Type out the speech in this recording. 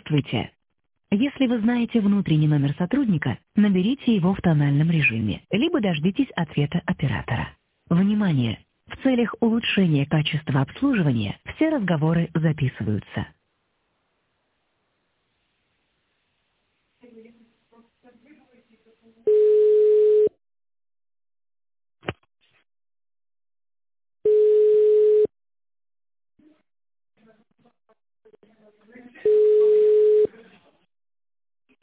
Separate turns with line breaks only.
Здравствуйте. Если вы знаете внутренний номер сотрудника, наберите его в тональном режиме, либо дождитесь ответа оператора. Внимание! В целях улучшения качества обслуживания все разговоры записываются.